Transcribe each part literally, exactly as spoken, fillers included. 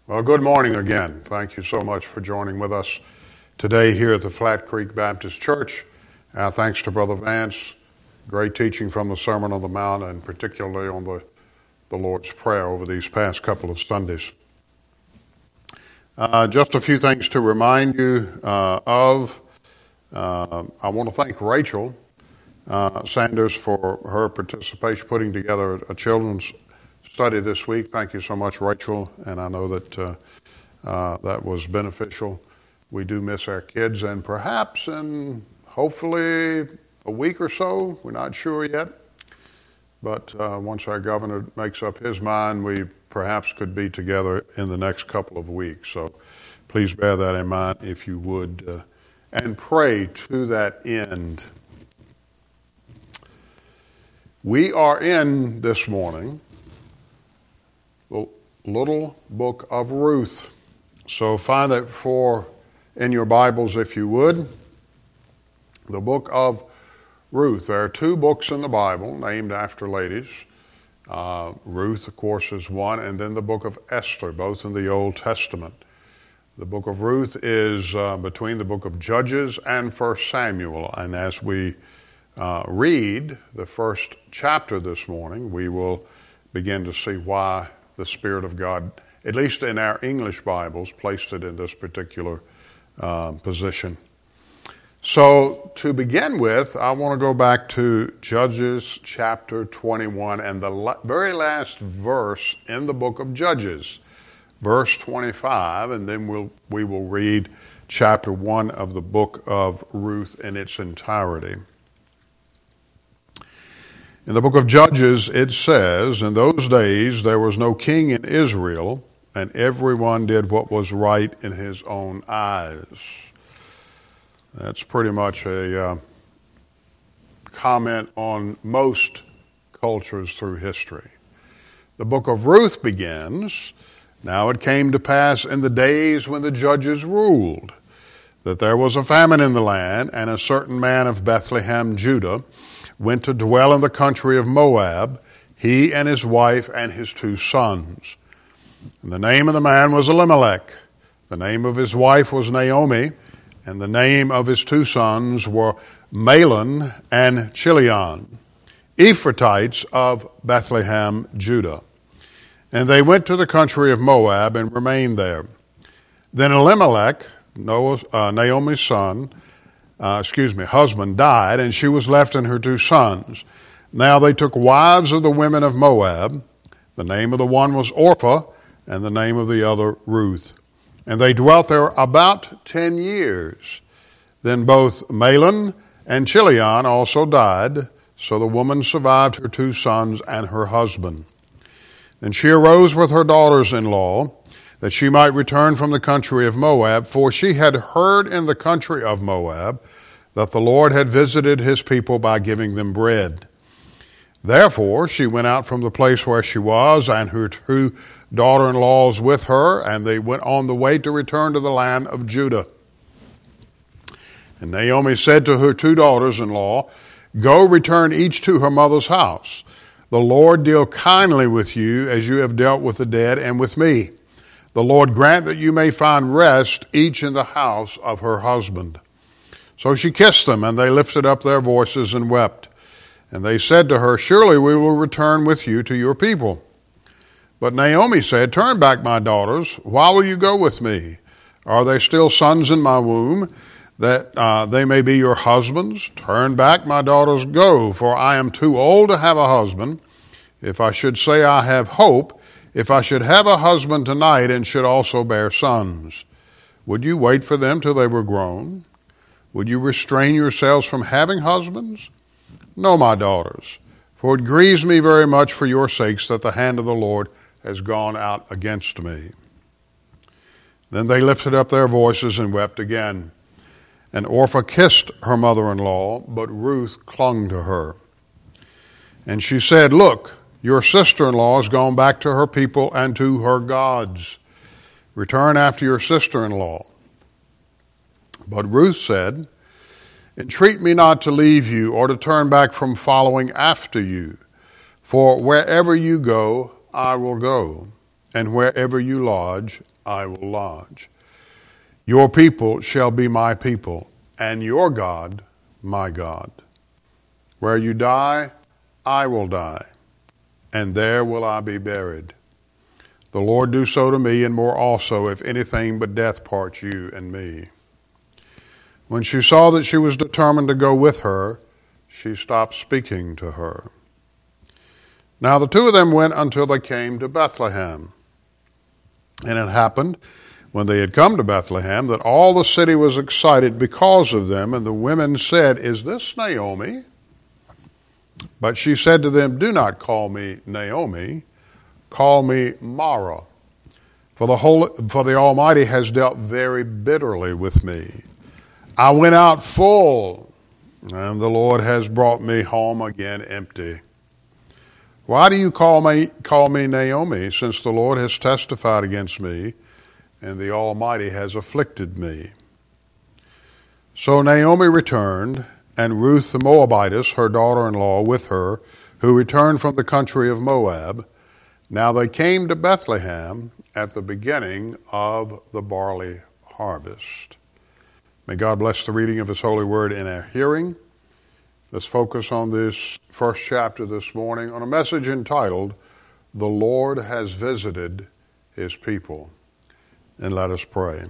Well, good morning again. Thank you so much for joining with us today here at the Flat Creek Baptist Church. Uh, thanks to Brother Vance. Great teaching from the Sermon on the Mount, and particularly on the, the Lord's Prayer over these past couple of Sundays. Uh, just a few things to remind you uh, of. Uh, I want to thank Rachel uh, Sanders for her participation, putting together a children's study this week. Thank you so much, Rachel, and I know that uh, uh, that was beneficial. We do miss our kids, and perhaps in hopefully a week or so, we're not sure yet, but uh, once our governor makes up his mind, we perhaps could be together in the next couple of weeks. So please bear that in mind if you would, uh, and pray to that end. We are in this morning the little book of Ruth. So find it for in your Bibles if you would. The book of Ruth. There are two books in the Bible named after ladies. Uh, Ruth, of course, is one, and then the book of Esther, both in the Old Testament. The book of Ruth is uh, between the book of Judges and First Samuel, and as we uh, read the first chapter this morning, we will begin to see why the Spirit of God, at least in our English Bibles, placed it in this particular uh, position. So to begin with, I want to go back to Judges chapter twenty-one and the la- very last verse in the book of Judges, verse twenty-five, and then we'll, we will read chapter one of the book of Ruth in its entirety. In the book of Judges, it says, "In those days there was no king in Israel, and everyone did what was right in his own eyes." That's pretty much a uh, comment on most cultures through history. The book of Ruth begins, "Now it came to pass in the days when the judges ruled, that there was a famine in the land, and a certain man of Bethlehem, Judah, went to dwell in the country of Moab, he and his wife and his two sons. And the name of the man was Elimelech. The name of his wife was Naomi, and the name of his two sons were Mahlon and Chilion, Ephrathites of Bethlehem, Judah. And they went to the country of Moab and remained there. Then Elimelech, Noah's, uh, Naomi's son, uh, excuse me, husband, died, and she was left and her two sons. Now they took wives of the women of Moab. The name of the one was Orpah, and the name of the other Ruth. And they dwelt there about ten years. Then both Mahlon and Chilion also died, so the woman survived her two sons and her husband. Then she arose with her daughters-in-law, that she might return from the country of Moab, for she had heard in the country of Moab that the Lord had visited his people by giving them bread. Therefore she went out from the place where she was, and her two daughter-in-laws with her, and they went on the way to return to the land of Judah. And Naomi said to her two daughters-in-law, "Go, return each to her mother's house. The Lord deal kindly with you as you have dealt with the dead and with me. The Lord grant that you may find rest, each in the house of her husband." So she kissed them, and they lifted up their voices and wept. And they said to her, "Surely we will return with you to your people." But Naomi said, "Turn back, my daughters. Why will you go with me? Are there still sons in my womb, that uh, they may be your husbands? Turn back, my daughters, go, for I am too old to have a husband. If I should say I have hope, if I should have a husband tonight and should also bear sons, would you wait for them till they were grown? Would you restrain yourselves from having husbands? No, my daughters, for it grieves me very much for your sakes that the hand of the Lord has gone out against me." Then they lifted up their voices and wept again. And Orpah kissed her mother-in-law, but Ruth clung to her. And she said, "Look, your sister-in-law has gone back to her people and to her gods. Return after your sister-in-law." But Ruth said, "Entreat me not to leave you or to turn back from following after you. For wherever you go, I will go, and wherever you lodge, I will lodge. Your people shall be my people, and your God, my God. Where you die, I will die, and there will I be buried. The Lord do so to me, and more also, if anything but death parts you and me. When she saw that she was determined to go with her, she stopped speaking to her. Now the two of them went until they came to Bethlehem. And it happened, when they had come to Bethlehem, that all the city was excited because of them, and the women said, Is this Naomi? But she said to them, Do not call me Naomi, call me Mara, for the whole, for the Almighty has dealt very bitterly with me. I went out full, and the Lord has brought me home again empty. Why do you call me, call me Naomi, since the Lord has testified against me, and the Almighty has afflicted me? So Naomi returned, and Ruth the Moabitess, her daughter-in-law, with her, who returned from the country of Moab. Now they came to Bethlehem at the beginning of the barley harvest. May God bless the reading of His holy word in our hearing. Let's focus on this first chapter this morning on a message entitled, The Lord Has Visited His People. And let us pray.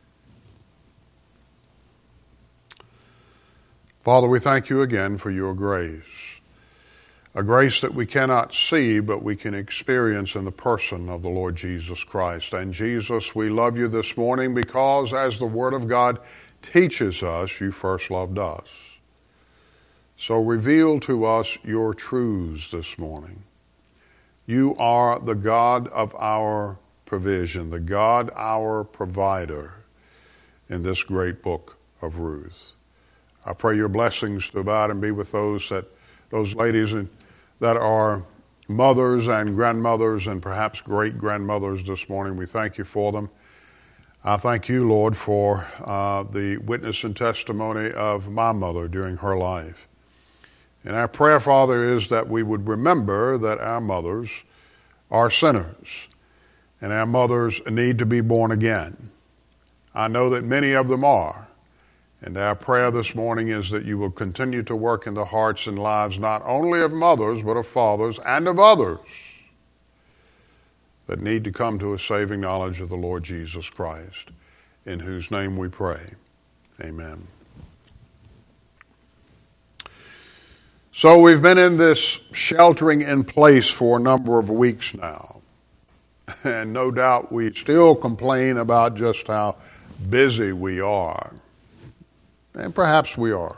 Father, we thank you again for your grace, a grace that we cannot see, but we can experience in the person of the Lord Jesus Christ. And Jesus, we love you this morning because, as the Word of God teaches us, you first loved us. So reveal to us your truths this morning. You are the God of our provision, the God our provider in this great book of Ruth. I pray your blessings to abide and be with those that those ladies that are mothers and grandmothers and perhaps great-grandmothers this morning. We thank you for them. I thank you, Lord, for uh, the witness and testimony of my mother during her life. And our prayer, Father, is that we would remember that our mothers are sinners and our mothers need to be born again. I know that many of them are. And our prayer this morning is that you will continue to work in the hearts and lives not only of mothers, but of fathers and of others that need to come to a saving knowledge of the Lord Jesus Christ, in whose name we pray. Amen. So we've been in this sheltering in place for a number of weeks now. And no doubt we still complain about just how busy we are. And perhaps we are.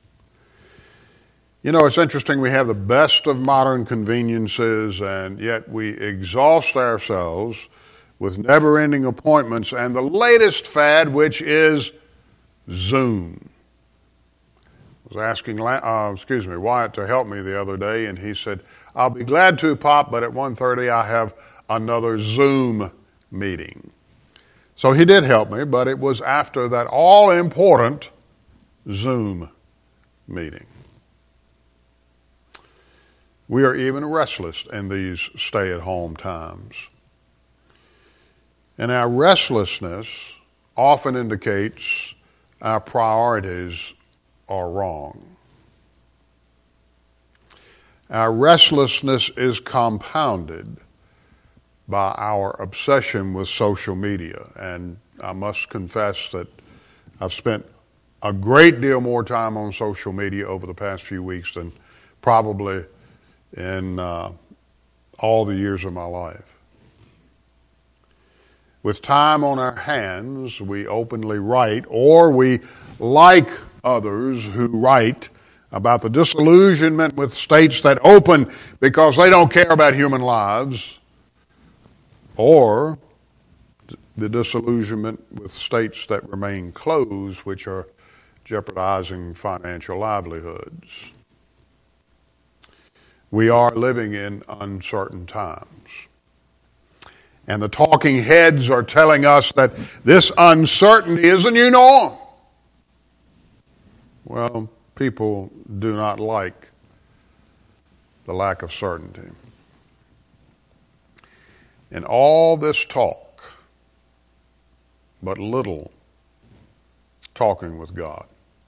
You know, it's interesting, we have the best of modern conveniences, and yet we exhaust ourselves with never-ending appointments and the latest fad, which is Zoom. I was asking, uh, excuse me, Wyatt to help me the other day, and he said, I'll be glad to, Pop, but at one thirty I have another Zoom meeting. So he did help me, but it was after that all-important Zoom meeting. We are even restless in these stay-at-home times. And our restlessness often indicates our priorities are wrong. Our restlessness is compounded by our obsession with social media. And I must confess that I've spent a great deal more time on social media over the past few weeks than probably in uh, all the years of my life. With time on our hands, we openly write, or we like others who write about the disillusionment with states that open because they don't care about human lives, or the disillusionment with states that remain closed, which are jeopardizing financial livelihoods. We are living in uncertain times. And the talking heads are telling us that this uncertainty is the new norm. Well, people do not like the lack of certainty. In all this talk, but little talking with God.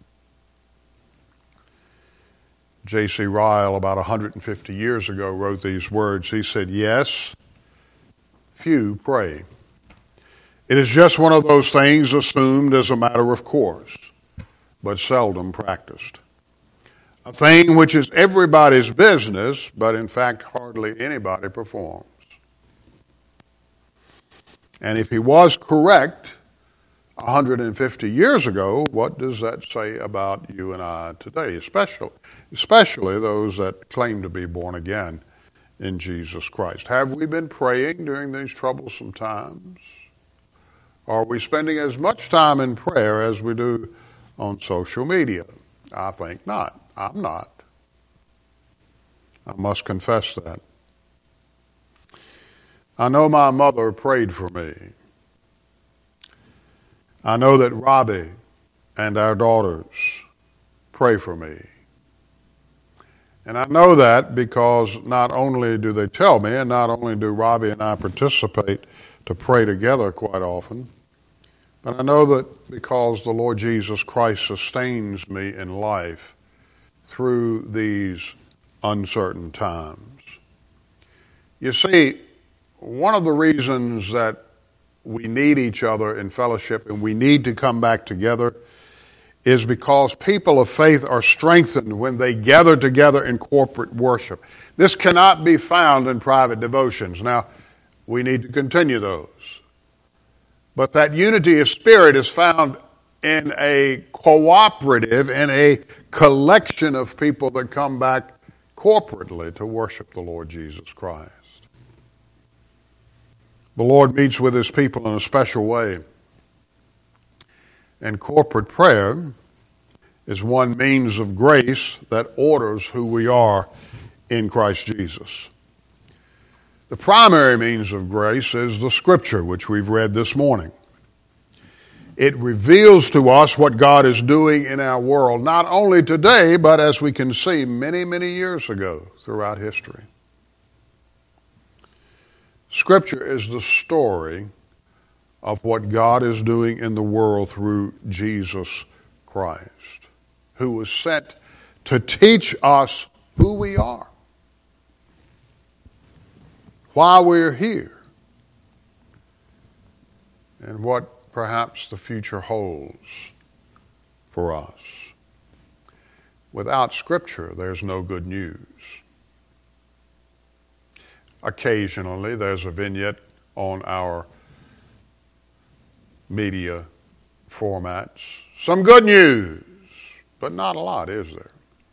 J C Ryle, about one hundred fifty years ago, wrote these words. He said, "Yes, few pray. It is just one of those things assumed as a matter of course, but seldom practiced. A thing which is everybody's business, but in fact hardly anybody performs." And if he was correct one hundred fifty years ago, what does that say about you and I today, especially, especially those that claim to be born again in Jesus Christ? Have we been praying during these troublesome times? Are we spending as much time in prayer as we do on social media? I think not. I'm not. I must confess that. I know my mother prayed for me. I know that Robbie and our daughters pray for me. And I know that because not only do they tell me, and not only do Robbie and I participate to pray together quite often, but I know that because the Lord Jesus Christ sustains me in life through these uncertain times. You see, one of the reasons that we need each other in fellowship and we need to come back together is because people of faith are strengthened when they gather together in corporate worship. This cannot be found in private devotions. Now, we need to continue those. But that unity of spirit is found in a cooperative, in a collection of people that come back corporately to worship the Lord Jesus Christ. The Lord meets with his people in a special way. And corporate prayer is one means of grace that orders who we are in Christ Jesus. The primary means of grace is the Scripture, which we've read this morning. It reveals to us what God is doing in our world, not only today, but as we can see many, many years ago throughout history. Scripture is the story of what God is doing in the world through Jesus Christ, who was sent to teach us who we are, why we're here, and what perhaps the future holds for us. Without Scripture, there's no good news. Occasionally, there's a vignette on our media formats. Some good news, but not a lot, is there?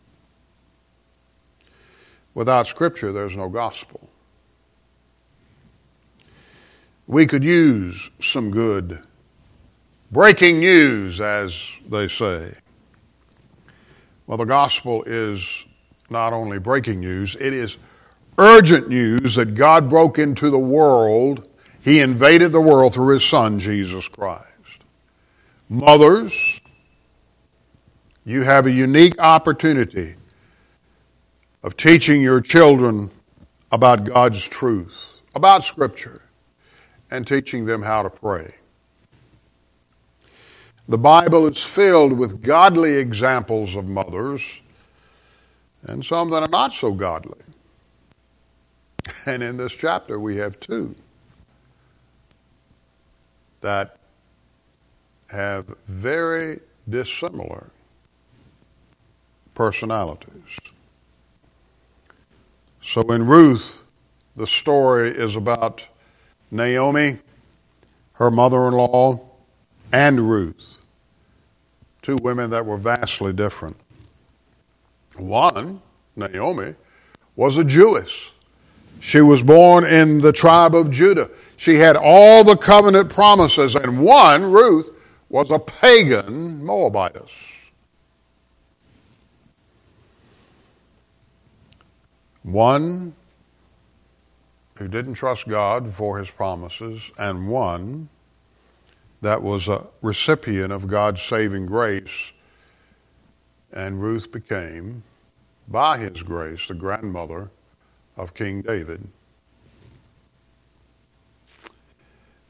Without Scripture, there's no gospel. We could use some good breaking news, as they say. Well, the gospel is not only breaking news, it is urgent news that God broke into the world. He invaded the world through his Son, Jesus Christ. Mothers, you have a unique opportunity of teaching your children about God's truth, about Scripture, and teaching them how to pray. The Bible is filled with godly examples of mothers and some that are not so godly. And in this chapter we have two that have very dissimilar personalities. So in Ruth, the story is about Naomi, her mother-in-law, and Ruth, two women that were vastly different. One, Naomi, was a Jewess. She was born in the tribe of Judah. She had all the covenant promises, and one, Ruth, was a pagan Moabitess. One who didn't trust God for his promises, and one that was a recipient of God's saving grace. And Ruth became, by his grace, the grandmother of King David.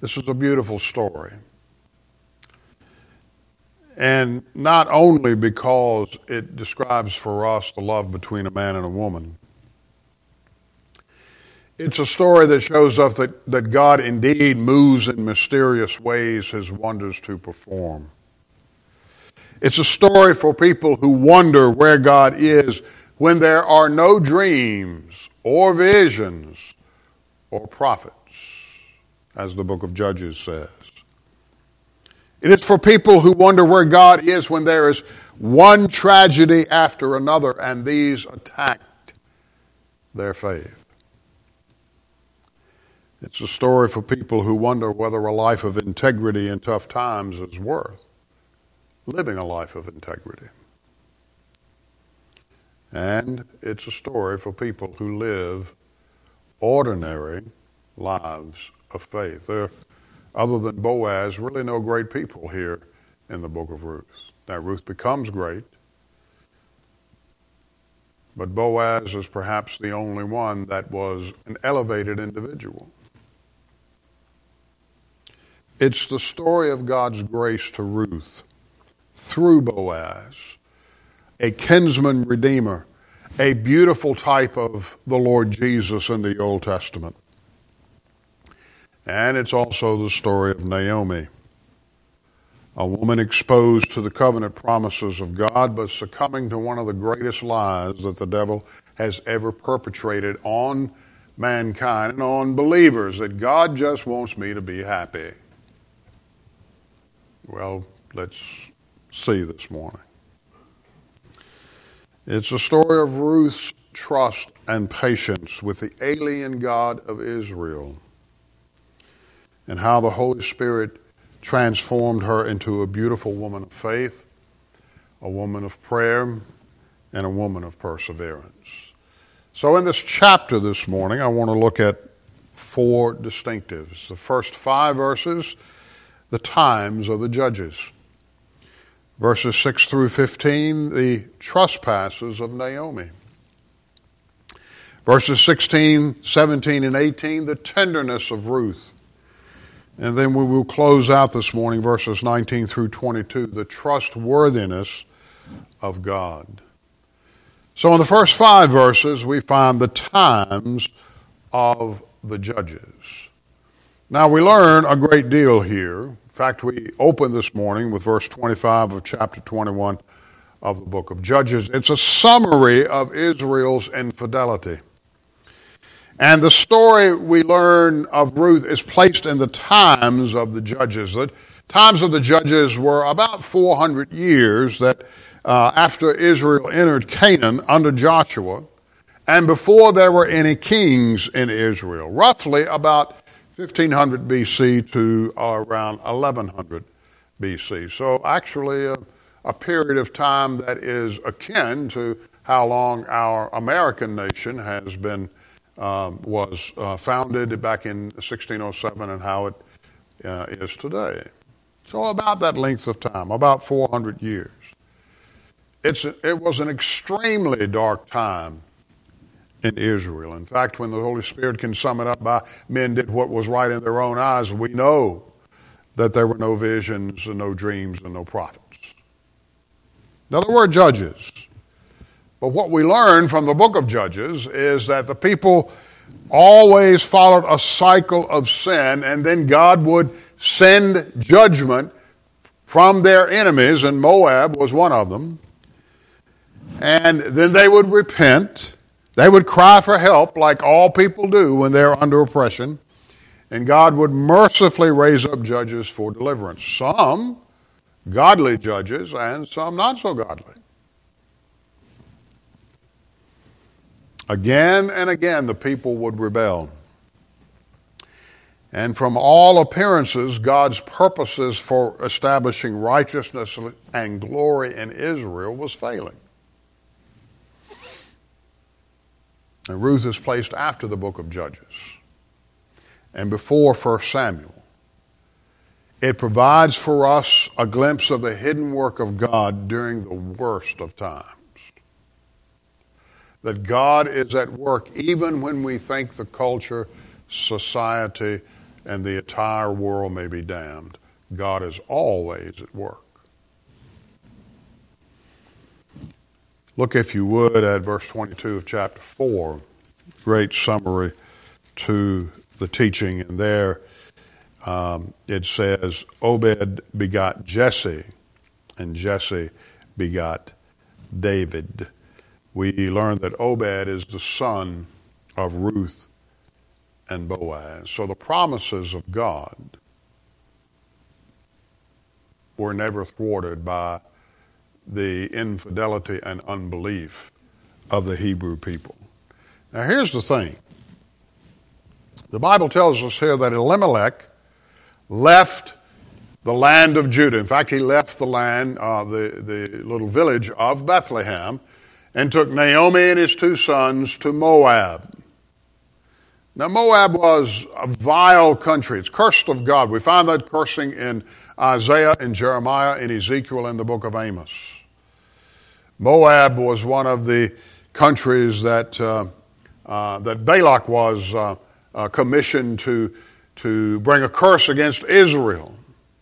This is a beautiful story. And not only because it describes for us the love between a man and a woman, it's a story that shows us that, that God indeed moves in mysterious ways his wonders to perform. It's a story for people who wonder where God is when there are no dreams or visions or prophets, as the book of Judges says. It is for people who wonder where God is when there is one tragedy after another and these attack their faith. It's a story for people who wonder whether a life of integrity in tough times is worth living a life of integrity. And it's a story for people who live ordinary lives of faith. There are, other than Boaz, really no great people here in the book of Ruth. Now, Ruth becomes great, but Boaz is perhaps the only one that was an elevated individual. It's the story of God's grace to Ruth through Boaz, a kinsman redeemer, a beautiful type of the Lord Jesus in the Old Testament. And it's also the story of Naomi, a woman exposed to the covenant promises of God, but succumbing to one of the greatest lies that the devil has ever perpetrated on mankind and on believers, that God just wants me to be happy. Well, let's see this morning. It's a story of Ruth's trust and patience with the alien God of Israel, and how the Holy Spirit transformed her into a beautiful woman of faith, a woman of prayer, and a woman of perseverance. So in this chapter this morning, I want to look at four distinctives. The first five verses, the times of the judges. Verses six through fifteen, the trespasses of Naomi. Verses sixteen, seventeen, and eighteen, the tenderness of Ruth. And then we will close out this morning, verses nineteen through twenty-two, the trustworthiness of God. So in the first five verses, we find the times of the judges. Now we learn a great deal here. In fact, we open this morning with verse twenty-five of chapter twenty-one of the book of Judges. It's a summary of Israel's infidelity. And the story we learn of Ruth is placed in the times of the judges. The times of the judges were about four hundred years that uh, after Israel entered Canaan under Joshua, and before there were any kings in Israel, roughly about fifteen hundred B C to around eleven hundred B C. So actually a, a period of time that is akin to how long our American nation has been Um, was uh, founded back in sixteen oh seven and how it uh, is today. So about that length of time, about four hundred years. It's a, it was an extremely dark time in Israel. In fact, when the Holy Spirit can sum it up by men did what was right in their own eyes, we know that there were no visions and no dreams and no prophets. Now there were judges. But what we learn from the book of Judges is that the people always followed a cycle of sin, and then God would send judgment from their enemies, and Moab was one of them. And then they would repent. They would cry for help like all people do when they're under oppression. And God would mercifully raise up judges for deliverance. Some godly judges and some not so godly. Again and again, the people would rebel. And from all appearances, God's purposes for establishing righteousness and glory in Israel was failing. And Ruth is placed after the book of Judges and before First Samuel. It provides for us a glimpse of the hidden work of God during the worst of times. That God is at work even when we think the culture, society, and the entire world may be damned. God is always at work. Look, if you would, at verse twenty-two of chapter four. Great summary to the teaching. And there um, it says, Obed begot Jesse, and Jesse begot David. We learn that Obed is the son of Ruth and Boaz. So the promises of God were never thwarted by the infidelity and unbelief of the Hebrew people. Now here's the thing. The Bible tells us here that Elimelech left the land of Judah. In fact, he left the land, uh, the, the little village of Bethlehem, and took Naomi and his two sons to Moab. Now Moab was a vile country. It's cursed of God. We find that cursing in Isaiah, in Jeremiah, in Ezekiel, and the book of Amos. Moab was one of the countries that uh, uh, that Balak was uh, uh, commissioned to, to bring a curse against Israel.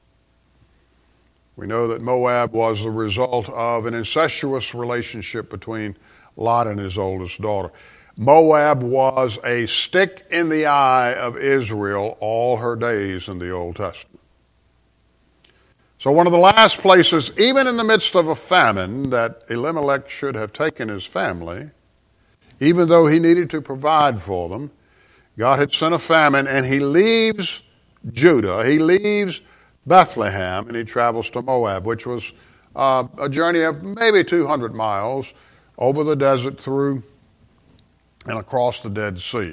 We know that Moab was the result of an incestuous relationship between Lot and his oldest daughter. Moab was a stick in the eye of Israel all her days in the Old Testament. So one of the last places, even in the midst of a famine, that Elimelech should have taken his family, even though he needed to provide for them, God had sent a famine, and he leaves Judah, he leaves Bethlehem, and he travels to Moab, which was uh, a journey of maybe two hundred miles over the desert, through and across the Dead Sea.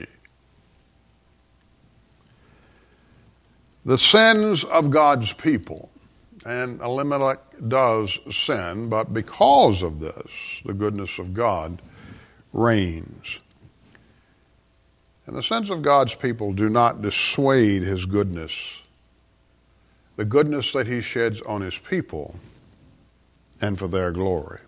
The sins of God's people, and Elimelech does sin, but because of this, the goodness of God reigns. And the sins of God's people do not dissuade his goodness, the goodness that he sheds on his people and for their glory.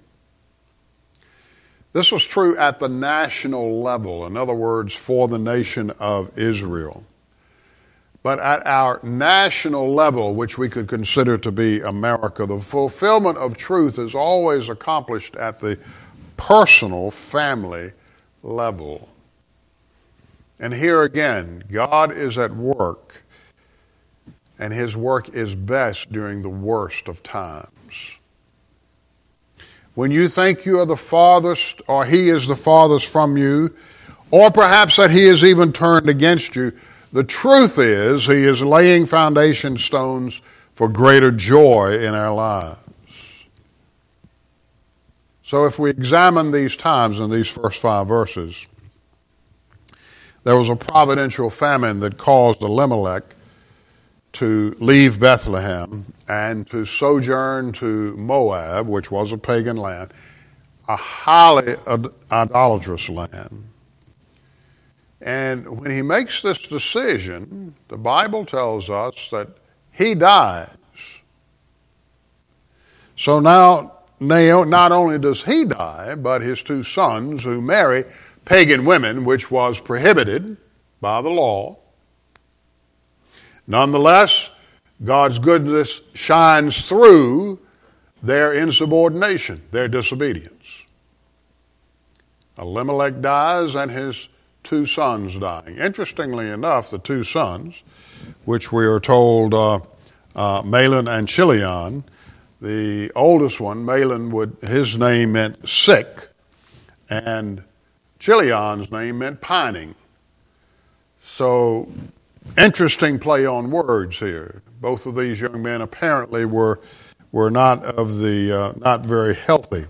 This was true at the national level, in other words, for the nation of Israel. But at our national level, which we could consider to be America, the fulfillment of truth is always accomplished at the personal, family level. And here again, God is at work, and his work is best during the worst of times. When you think you are the farthest, or he is the farthest from you, or perhaps that he is even turned against you, the truth is he is laying foundation stones for greater joy in our lives. So if we examine these times in these first five verses, there was a providential famine that caused Elimelech to leave Bethlehem and to sojourn to Moab, which was a pagan land, a highly idolatrous land. And when he makes this decision, the Bible tells us that he dies. So now, not only does he die, but his two sons, who marry pagan women, which was prohibited by the law. Nonetheless, God's goodness shines through their insubordination, their disobedience. Elimelech dies, and his two sons dying. Interestingly enough, the two sons, which we are told uh, uh, Mahlon and Chilion, the oldest one, Mahlon, would his name meant sick, and Chilion's name meant pining. So, interesting play on words here. Both of these young men apparently were were not of the uh, not very healthy.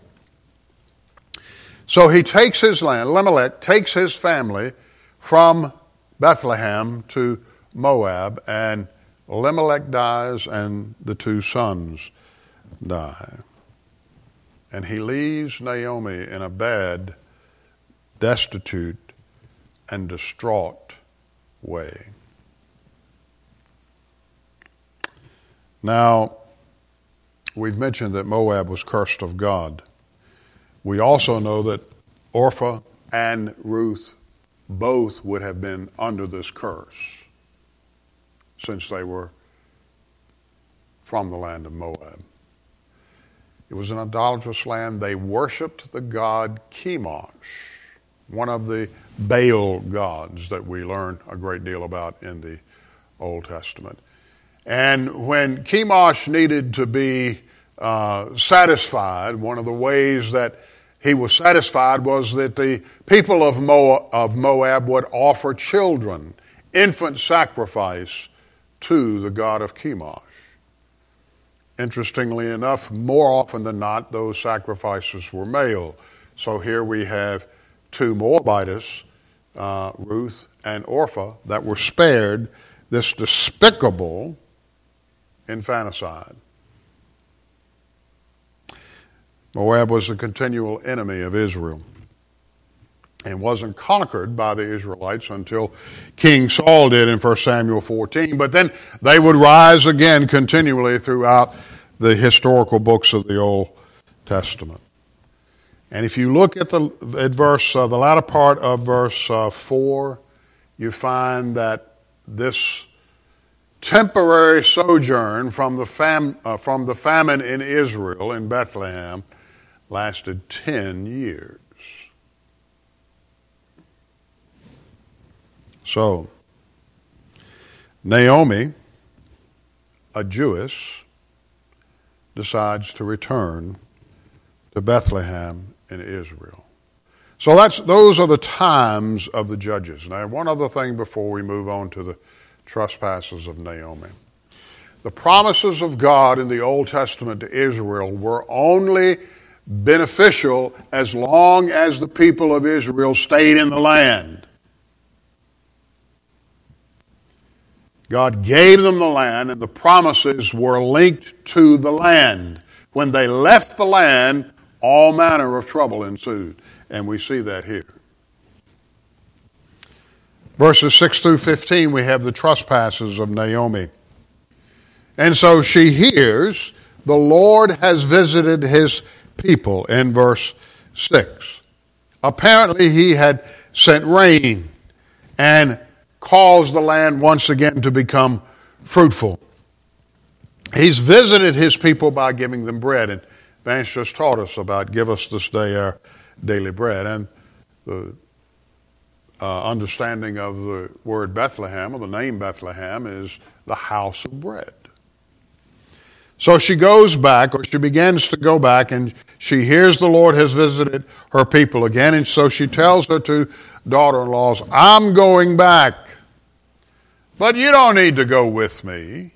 So he takes his land. Elimelech takes his family from Bethlehem to Moab, and Elimelech dies, and the two sons die. And he leaves Naomi in a bad, destitute, and distraught way. Now, we've mentioned that Moab was cursed of God. We also know that Orpah and Ruth both would have been under this curse. since they were from the land of Moab. It was an idolatrous land. They worshiped the god Chemosh, one of the Baal gods that we learn a great deal about in the Old Testament. And when Chemosh needed to be uh, satisfied, one of the ways that he was satisfied was that the people of Moab, of Moab would offer children, infant sacrifice to the god of Chemosh. Interestingly enough, more often than not, those sacrifices were male. So here we have two Moabites, uh, Ruth and Orpah, that were spared this despicable infanticide. Moab was a continual enemy of Israel and wasn't conquered by the Israelites until King Saul did in First Samuel fourteen. But then they would rise again continually throughout the historical books of the Old Testament. And if you look at the at verse, uh, the latter part of verse uh, four, you find that this temporary sojourn from the fam, uh, from the famine in Israel in Bethlehem lasted ten years. So, Naomi, a Jewess, decides to return to Bethlehem in Israel. So that's those are the times of the judges. Now, one other thing before we move on to the trespasses of Naomi. The promises of God in the Old Testament to Israel were only beneficial as long as the people of Israel stayed in the land. God gave them the land, and the promises were linked to the land. When they left the land, all manner of trouble ensued, and we see that here. Verses six through fifteen, we have the trespasses of Naomi. And so she hears the Lord has visited his people in verse six. Apparently he had sent rain and caused the land once again to become fruitful. He's visited his people by giving them bread. And Vance just taught us about give us this day our daily bread. And the uh, understanding of the word Bethlehem, or the name Bethlehem, is the house of bread. So she goes back, or she begins to go back, and she hears the Lord has visited her people again. And so she tells her two daughter-in-laws, I'm going back, but you don't need to go with me.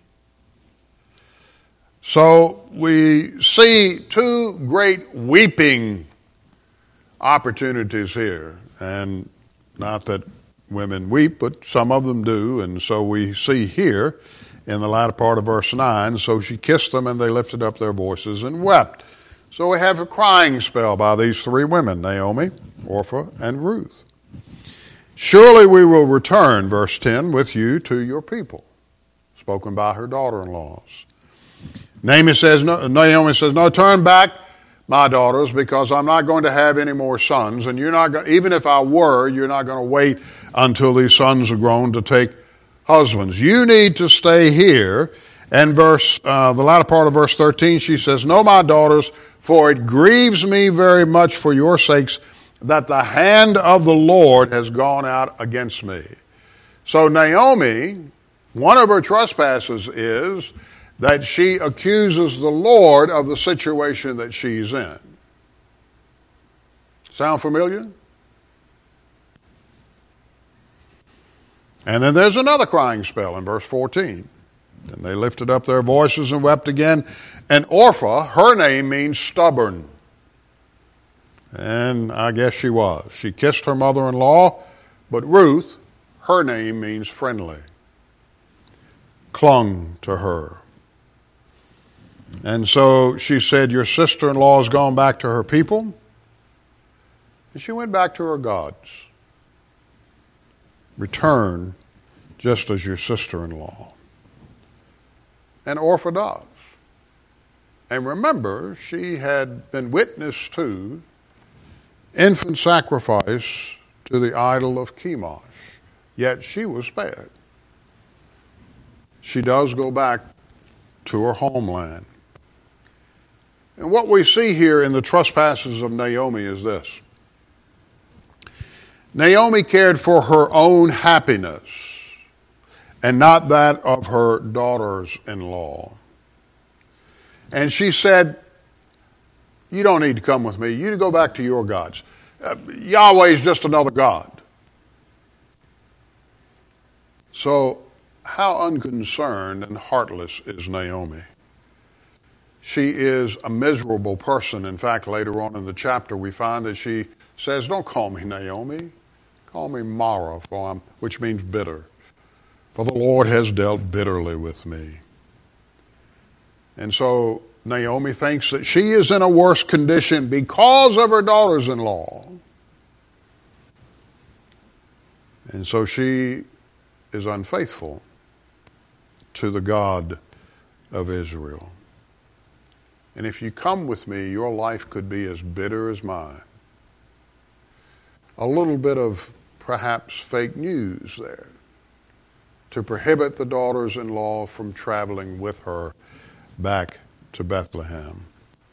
So we see two great weeping opportunities here. And not that women weep, but some of them do. And so we see here in the latter part of verse nine, so she kissed them and they lifted up their voices and wept. So we have a crying spell by these three women, Naomi, Orpah, and Ruth. Surely we will return, verse ten, with you to your people, spoken by her daughter-in-laws. Naomi says, no, Naomi says, no, turn back, my daughters, because I'm not going to have any more sons, and you're not going, even if I were, you're not going to wait until these sons are grown to take husbands. You need to stay here. And verse, uh, the latter part of verse thirteen, she says, no, my daughters, for it grieves me very much for your sakes that the hand of the Lord has gone out against me. So Naomi, one of her trespasses is that she accuses the Lord of the situation that she's in. Sound familiar? And then there's another crying spell in verse fourteen. And they lifted up their voices and wept again. And Orpah, her name means stubborn. And I guess she was. She kissed her mother-in-law, but Ruth, her name means friendly, clung to her. And so she said, your sister-in-law has gone back to her people. And she went back to her gods. Return just as your sister-in-law. And Orpah does. And remember, she had been witness to infant sacrifice to the idol of Chemosh, yet she was spared. she does go back to her homeland. And what we see here in the trespasses of Naomi is this. Naomi cared for her own happiness and not that of her daughters-in-law. And she said, you don't need to come with me. You go back to your gods. Uh, Yahweh is just another god. So how unconcerned and heartless is Naomi? She is a miserable person. In fact, later on in the chapter, we find that she says, don't call me Naomi. Call me Mara, for I'm, which means bitter. For the Lord has dealt bitterly with me. And so Naomi thinks that she is in a worse condition because of her daughters-in-law. And so she is unfaithful to the God of Israel. And if you come with me, your life could be as bitter as mine. A little bit of perhaps fake news there to prohibit the daughters-in-law from traveling with her back to Bethlehem.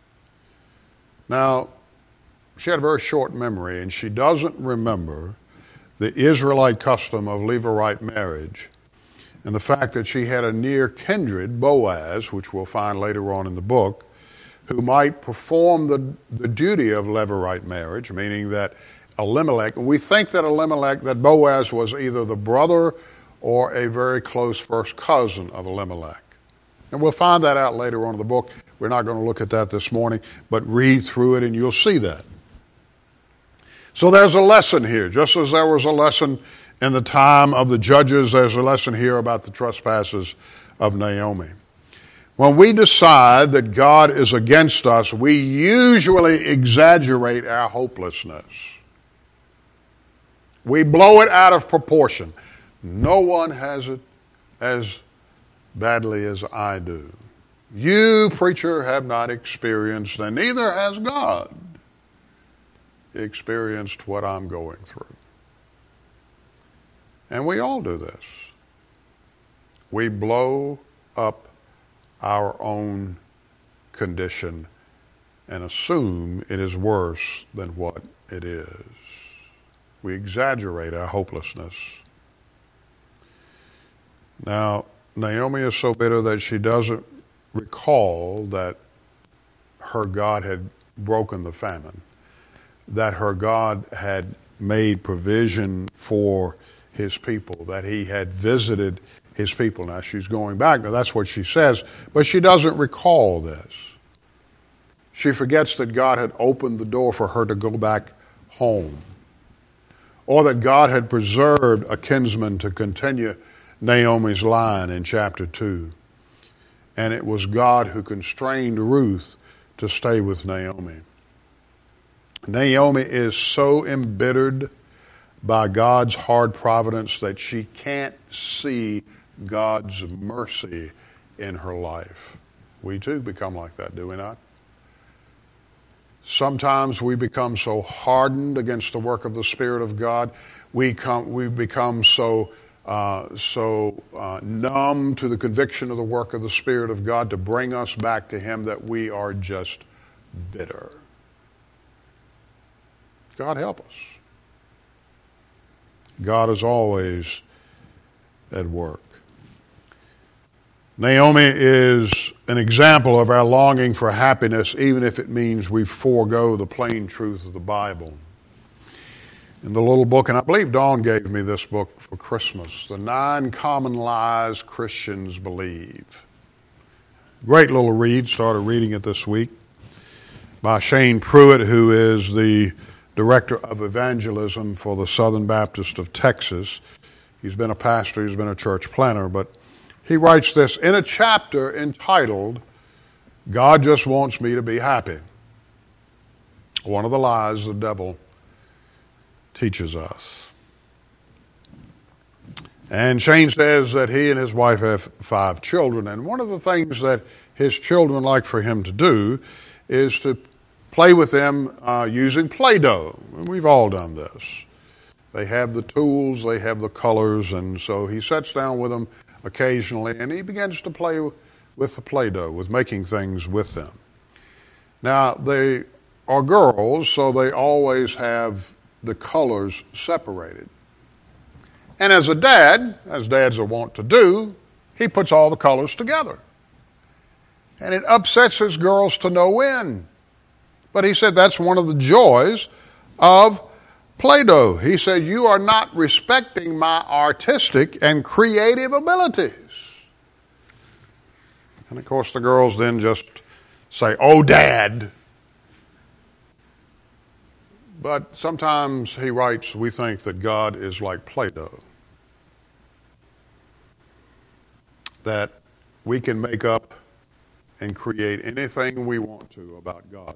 Now, she had a very short memory, and she doesn't remember the Israelite custom of Levirate marriage and the fact that she had a near kindred, Boaz, which we'll find later on in the book, who might perform the, the duty of Levirate marriage, meaning that Elimelech, we think that Elimelech, that Boaz was either the brother or a very close first cousin of Elimelech. And we'll find that out later on in the book. We're not going to look at that this morning, but read through it and you'll see that. So there's a lesson here. Just as there was a lesson in the time of the judges, there's a lesson here about the trespasses of Naomi. When we decide that God is against us, we usually exaggerate our hopelessness. We blow it out of proportion. No one has it as badly as I do. You, preacher, have not experienced, and neither has God experienced what I'm going through. And we all do this. We blow up our own condition and assume it is worse than what it is. We exaggerate our hopelessness. Now, Naomi is so bitter that she doesn't recall that her God had broken the famine, that her God had made provision for his people, that he had visited his people. Now she's going back. Now that's what she says, but she doesn't recall this. She forgets that God had opened the door for her to go back home, or that God had preserved a kinsman to continue Naomi's line in chapter two. And it was God who constrained Ruth to stay with Naomi. Naomi is so embittered by God's hard providence that she can't see God's mercy in her life. We too become like that, do we not? Sometimes we become so hardened against the work of the Spirit of God, we come, we become so uh, so uh, numb to the conviction of the work of the Spirit of God to bring us back to Him that we are just bitter. God help us. God is always at work. Naomi is an example of our longing for happiness, even if it means we forego the plain truth of the Bible. In the little book, and I believe Dawn gave me this book for Christmas, The Nine Common Lies Christians Believe. Great little read, started reading it this week, by Shane Pruitt, who is the Director of Evangelism for the Southern Baptist of Texas. He's been a pastor, he's been a church planner, but he writes this in a chapter entitled, God Just Wants Me to Be Happy. One of the lies the devil teaches us. And Shane says that he and his wife have five children, and one of the things that his children like for him to do is to play with them uh, using Play-Doh. And we've all done this. They have the tools, they have the colors, and so he sits down with them occasionally, and he begins to play with the Play-Doh, with making things with them. Now, they are girls, so they always have the colors separated. And as a dad, as dads are wont to do, he puts all the colors together. And it upsets his girls to no end. But he said that's one of the joys of Play-Doh. He said, you are not respecting my artistic and creative abilities. And of course the girls then just say, oh, Dad. But sometimes he writes, we think that God is like Play-Doh. That we can make up and create anything we want to about God.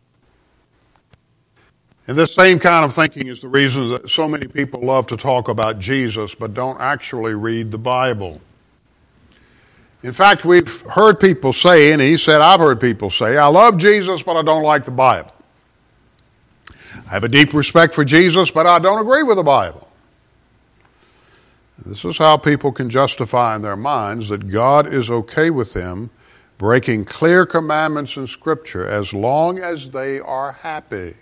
And this same kind of thinking is the reason that so many people love to talk about Jesus but don't actually read the Bible. In fact, we've heard people say, and he said, I've heard people say, I love Jesus, but I don't like the Bible. I have a deep respect for Jesus, but I don't agree with the Bible. This is how people can justify in their minds that God is okay with them breaking clear commandments in Scripture as long as they are happy.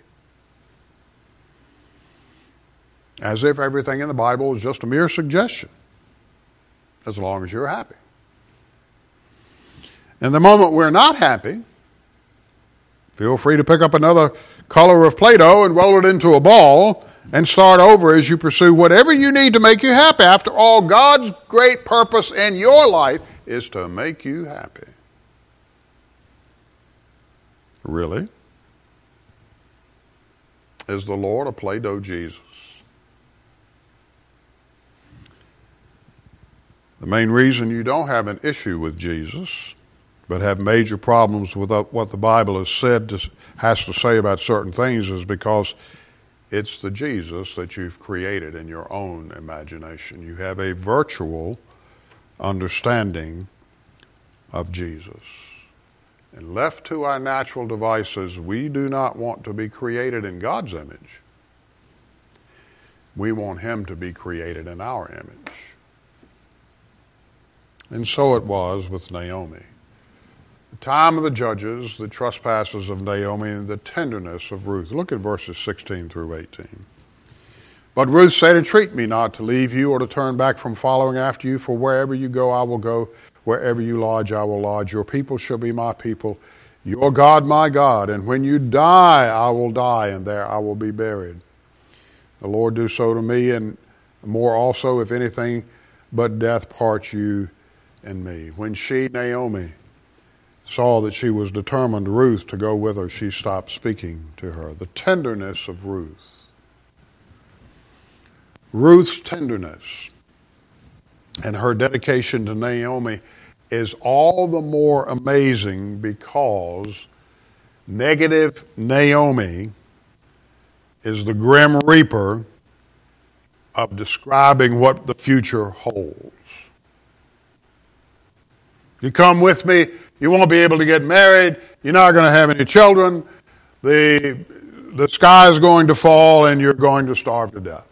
As if everything in the Bible is just a mere suggestion, as long as you're happy. And the moment we're not happy, feel free to pick up another color of Play-Doh and roll it into a ball and start over as you pursue whatever you need to make you happy. After all, God's great purpose in your life is to make you happy. Really? Is the Lord a Play-Doh Jesus? The main reason you don't have an issue with Jesus, but have major problems with what the Bible has said, to, has to say about certain things, is because it's the Jesus that you've created in your own imagination. You have a virtual understanding of Jesus. And left to our natural devices, we do not want to be created in God's image. We want Him to be created in our image. And so it was with Naomi. The time of the judges, the trespasses of Naomi, and the tenderness of Ruth. Look at verses sixteen through eighteen. But Ruth said, entreat me not to leave you or to turn back from following after you, for wherever you go I will go, wherever you lodge I will lodge. Your people shall be my people, your God my God. And when you die I will die, and there I will be buried. The Lord do so to me, and more also, if anything but death parts you and me. When she, Naomi, saw that she was determined, Ruth, to go with her, she stopped speaking to her. The tenderness of Ruth. Ruth's tenderness and her dedication to Naomi is all the more amazing because negative Naomi is the grim reaper of describing what the future holds. You come with me, you won't be able to get married, you're not going to have any children, the, the sky is going to fall, and you're going to starve to death.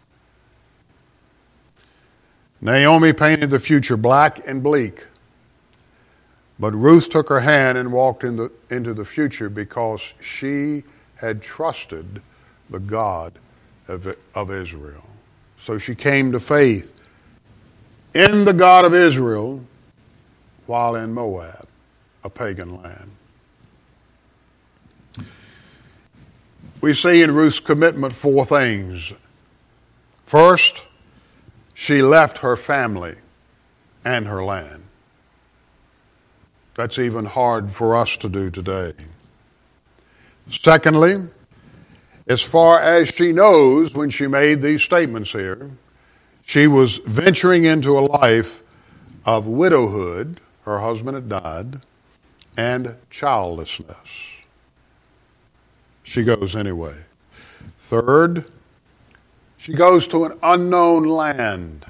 Naomi painted the future black and bleak, but Ruth took her hand and walked in the, into the future because she had trusted the God of, of Israel. So she came to faith in the God of Israel while in Moab, a pagan land. We see in Ruth's commitment four things. First, she left her family and her land. That's even hard for us to do today. Secondly, as far as she knows when she made these statements here, she was venturing into a life of widowhood. Her husband had died, and childlessness. She goes anyway. Third, she goes to an unknown land,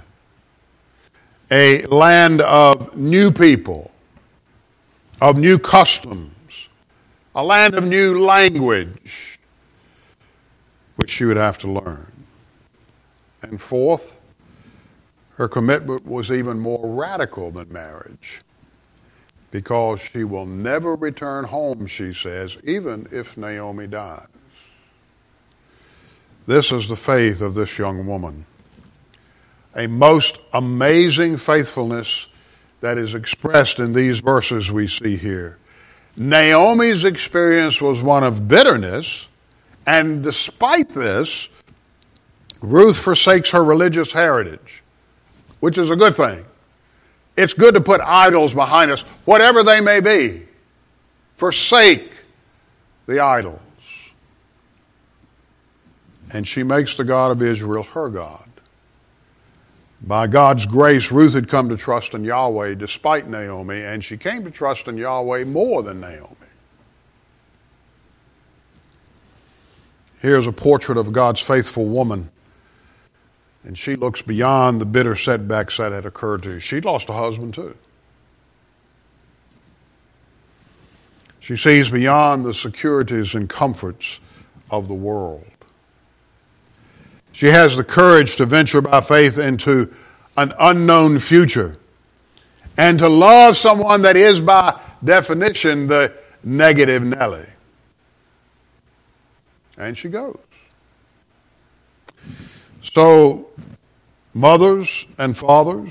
a land of new people, of new customs, a land of new language, which she would have to learn. And fourth, Her commitment was even more radical than marriage, because she will never return home, she says, even if Naomi dies. This is the faith of this young woman. A most amazing faithfulness that is expressed in these verses we see here. Naomi's experience was one of bitterness, and despite this, Ruth forsakes her religious heritage, which is a good thing. It's good to put idols behind us, whatever they may be. Forsake the idols. And she makes the God of Israel her God. By God's grace, Ruth had come to trust in Yahweh despite Naomi, and she came to trust in Yahweh more than Naomi. Here's a portrait of God's faithful woman, and she looks beyond the bitter setbacks that had occurred to her. She'd lost a husband too. She sees beyond the securities and comforts of the world. She has the courage to venture by faith into an unknown future and to love someone that is by definition the negative Nelly. And she goes. So, mothers and fathers,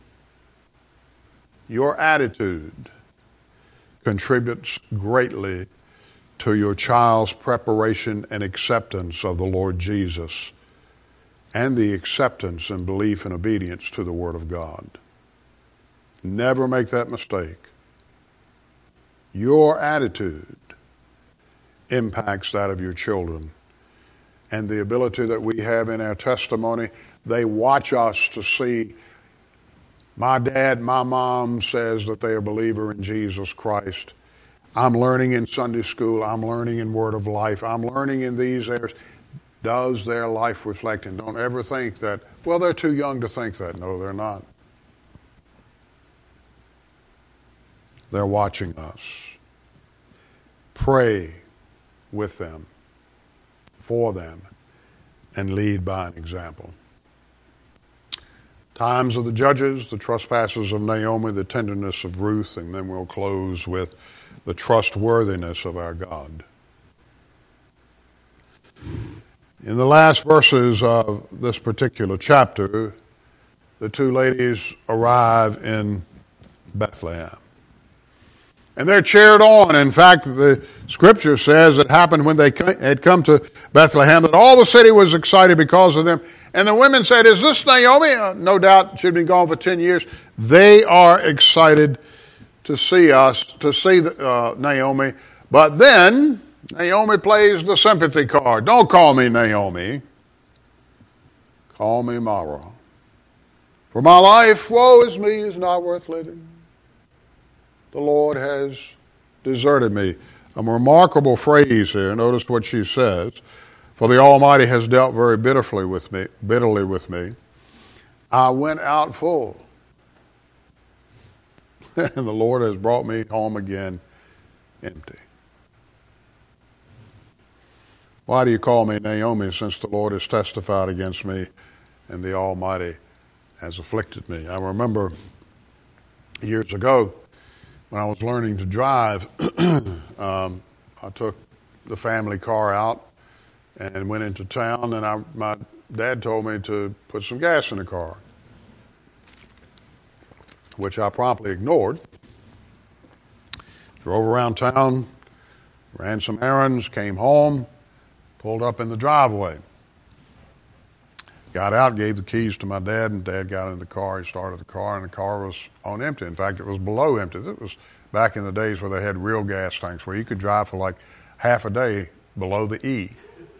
your attitude contributes greatly to your child's preparation and acceptance of the Lord Jesus, and the acceptance and belief and obedience to the Word of God. Never make that mistake. Your attitude impacts that of your children. And the ability that we have in our testimony, they watch us to see, my dad, my mom says that they are a believer in Jesus Christ. I'm learning in Sunday school. I'm learning in Word of Life. I'm learning in these areas. Does their life reflect? And don't ever think that, well, they're too young to think that. No, they're not. They're watching us. Pray with them, for them, and lead by an example. Times of the judges, the trespasses of Naomi, the tenderness of Ruth, and then we'll close with the trustworthiness of our God. In the last verses of this particular chapter, the two ladies arrive in Bethlehem. And they're cheered on. In fact, the scripture says it happened when they had come to Bethlehem that all the city was excited because of them. And the women said, is this Naomi? Uh, no doubt she'd been gone for ten years. They are excited to see us, to see uh, Naomi. But then Naomi plays the sympathy card. Don't call me Naomi. Call me Mara. For my life, woe is me, is not worth living. The Lord has deserted me. A remarkable phrase here. Notice what she says. For the Almighty has dealt very bitterly with me, bitterly with me. I went out full, and the Lord has brought me home again empty. Why do you call me Naomi, since the Lord has testified against me and the Almighty has afflicted me? I remember years ago when I was learning to drive, um, I took the family car out and went into town, and I, my dad told me to put some gas in the car, which I promptly ignored. Drove around town, ran some errands, came home, pulled up in the driveway. Got out, gave the keys to my dad, and Dad got in the car. He started the car, and the car was on empty. In fact, it was below empty. It was back in the days where they had real gas tanks, where you could drive for like half a day below the E.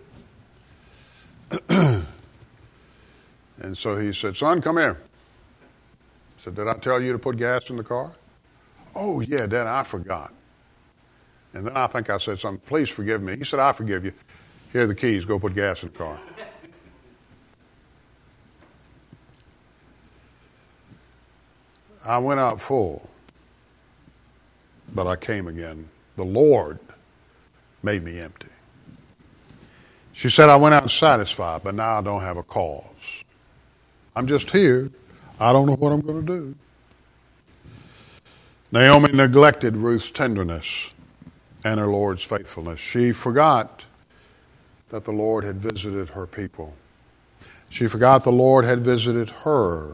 And so he said, son, come here. I said, did I tell you to put gas in the car? Oh, yeah, Dad, I forgot. And then I think I said something, please forgive me. He said, I forgive you. Here are the keys. Go put gas in the car. I went out full, but I came again. The Lord made me empty. She said, I went out satisfied, but now I don't have a cause. I'm just here. I don't know what I'm going to do. Naomi neglected Ruth's tenderness and her Lord's faithfulness. She forgot that the Lord had visited her people. She forgot the Lord had visited her.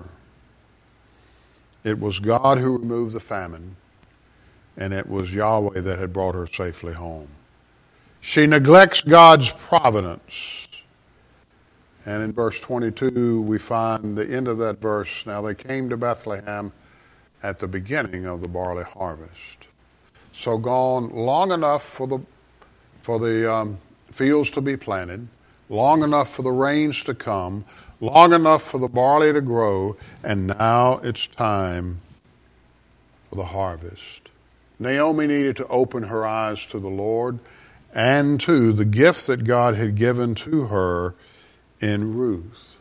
It was God who removed the famine, and it was Yahweh that had brought her safely home. She neglects God's providence. And in verse twenty-two, we find the end of that verse. Now they came to Bethlehem at the beginning of the barley harvest. So gone long enough for the, for the um, fields to be planted, long enough for the rains to come, long enough for the barley to grow, and now it's time for the harvest. Naomi needed to open her eyes to the Lord and to the gift that God had given to her in Ruth.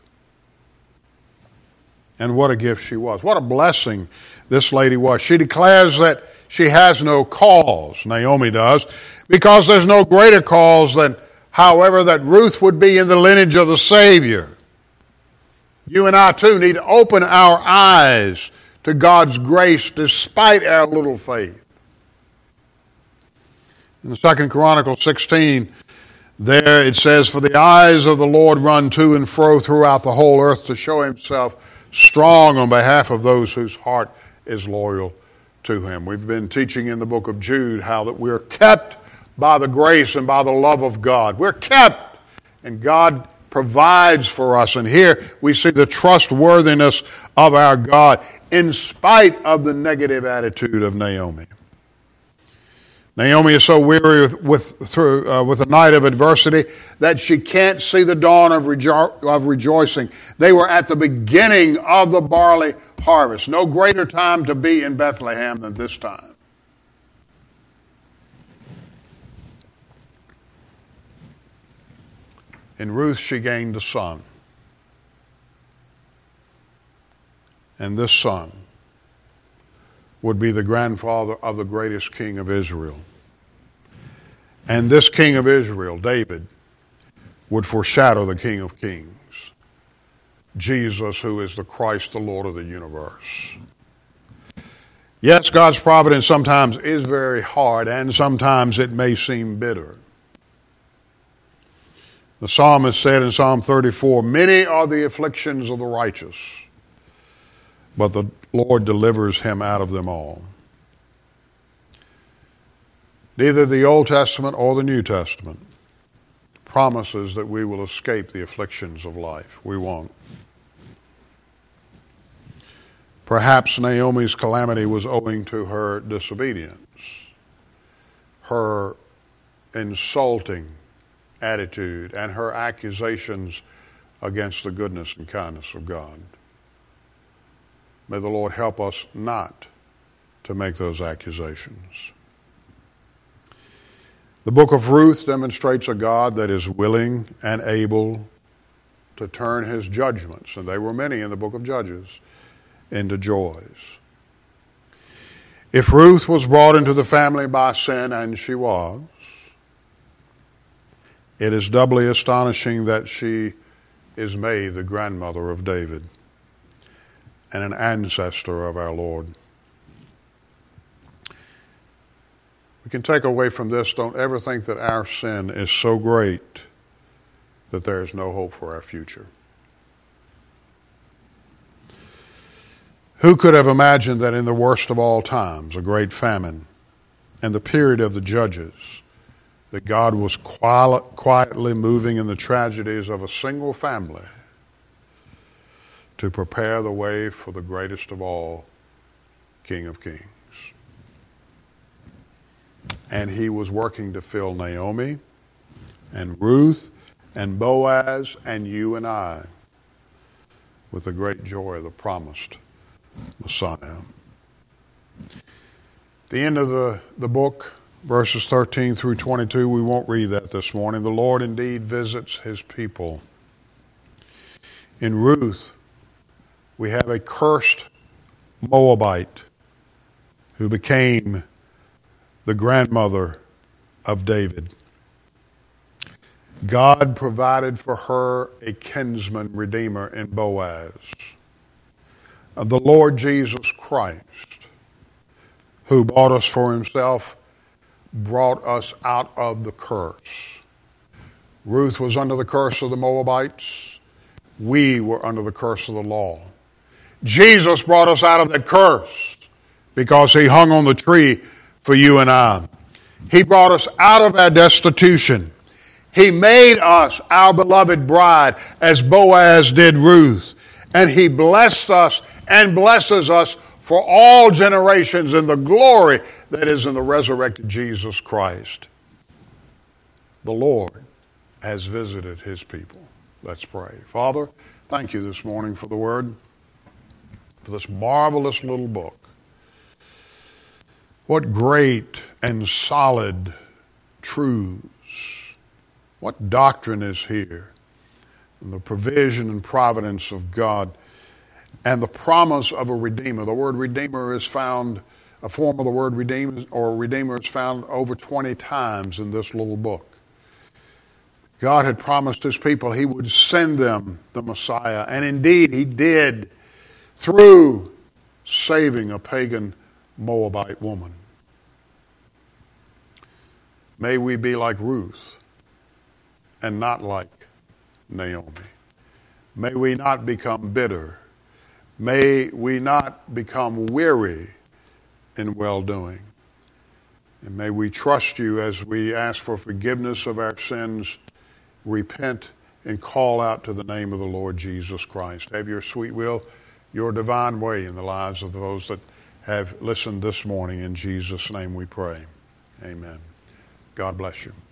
And what a gift she was. What a blessing this lady was. She declares that she has no cause, Naomi does, because there's no greater cause than, however, that Ruth would be in the lineage of the Savior. You and I, too, need to open our eyes to God's grace despite our little faith. In Second Chronicles sixteen, there it says, "For the eyes of the Lord run to and fro throughout the whole earth to show himself strong on behalf of those whose heart is loyal to him." We've been teaching in the book of Jude how that we're kept by the grace and by the love of God. We're kept, and God provides for us. And here we see the trustworthiness of our God in spite of the negative attitude of Naomi. Naomi is so weary with with, through, uh, with the night of adversity that she can't see the dawn of, rejo- of rejoicing. They were at the beginning of the barley harvest. No greater time to be in Bethlehem than this time. In Ruth, she gained a son. And this son would be the grandfather of the greatest king of Israel. And this king of Israel, David, would foreshadow the King of Kings, Jesus, who is the Christ, the Lord of the universe. Yes, God's providence sometimes is very hard, and sometimes it may seem bitter. The psalmist said in Psalm thirty-four, "Many are the afflictions of the righteous, but the Lord delivers him out of them all." Neither the Old Testament or the New Testament promises that we will escape the afflictions of life. We won't. Perhaps Naomi's calamity was owing to her disobedience, her insulting attitude, and her accusations against the goodness and kindness of God. May the Lord help us not to make those accusations. The book of Ruth demonstrates a God that is willing and able to turn his judgments, and they were many in the book of Judges, into joys. If Ruth was brought into the family by sin, and she was, it is doubly astonishing that she is made the grandmother of David and an ancestor of our Lord. We can take away from this, don't ever think that our sin is so great that there is no hope for our future. Who could have imagined that in the worst of all times, a great famine, and the period of the judges, that God was quietly moving in the tragedies of a single family to prepare the way for the greatest of all, King of Kings. And he was working to fill Naomi and Ruth and Boaz and you and I with the great joy of the promised Messiah. The end of the, the book, verses thirteen through twenty-two, we won't read that this morning. The Lord indeed visits his people. In Ruth, we have a cursed Moabite who became the grandmother of David. God provided for her a kinsman redeemer in Boaz. of the Lord Jesus Christ, who bought us for himself, brought us out of the curse. Ruth was under the curse of the Moabites. We were under the curse of the law. Jesus brought us out of that curse because he hung on the tree for you and I. He brought us out of our destitution. He made us our beloved bride as Boaz did Ruth. And he blessed us and blesses us for all generations in the glory that is in the resurrected Jesus Christ. The Lord has visited his people. Let's pray. Father, thank you this morning for the word, for this marvelous little book. What great and solid truths. What doctrine is here. And the provision and providence of God and the promise of a Redeemer. The word Redeemer is found, a form of the word Redeemer or Redeemer is found over twenty times in this little book. God had promised his people he would send them the Messiah, and indeed he did through saving a pagan Moabite woman. May we be like Ruth and not like Naomi. May we not become bitter. May we not become weary in well-doing. And may we trust you as we ask for forgiveness of our sins, repent, and call out to the name of the Lord Jesus Christ. Have your sweet will, your divine way in the lives of those that have listened this morning. In Jesus' name we pray. Amen. God bless you.